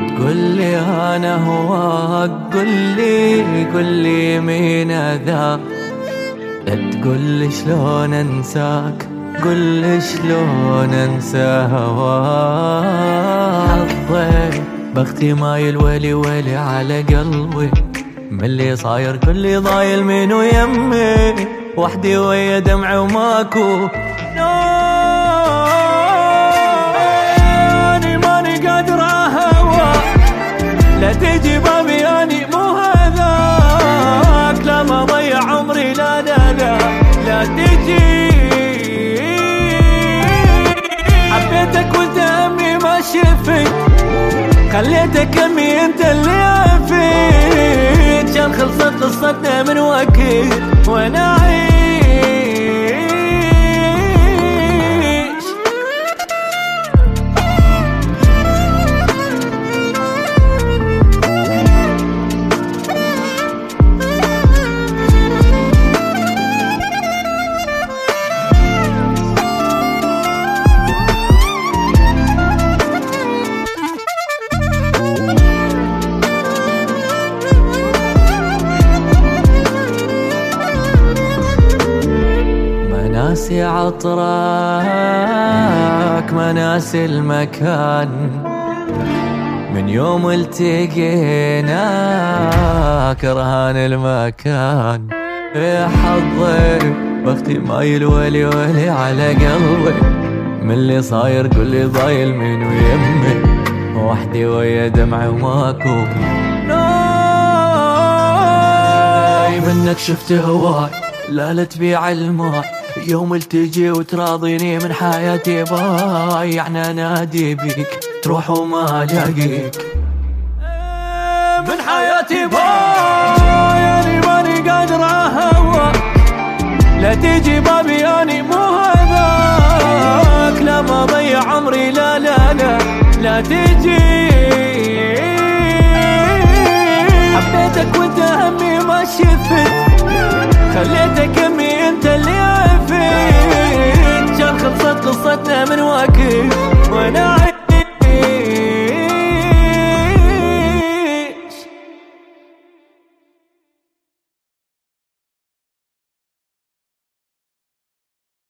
تقول لي أنا هواك، قل لي مين ذا، تقول لي شلون أنساك، قل لي شلون أنسى هواك. حظي بختي مايل ويلي ويلي على قلبي، من اللي صاير كل ضايل منو يمي، وحدي ويا دمعي وماكو اني ماني قادر اهوى، لا تجي بابي اني مو هذاك، لا ما ضيع عمري لا لا لا لا تجي. حبيتك وانت امي ما شفت، خليتك امي انت اللي عفيت، كان خلصت قصتنا من وقت وانا عيش. ناسي عطرك ما ناسي المكان، من يوم التقينا كرهان المكان. يا حظي بختي مايل ويلي ويلي على قلبي، من اللي صاير كل ضايل منو يمي، وحدي ويا دمعي وماكو ناي. منك شفت هواي لا تبيع الماي، يوم التجي وتراضيني من حياتي بايعنا نادي بيك تروح وما الاقيك من حياتي بايعني ماني قادر اهواك، لا تجي بابي اني مو هذاك، لا ما ضيع عمري لا لا لا لا تجي. حبيتك وانت همي ما شفت،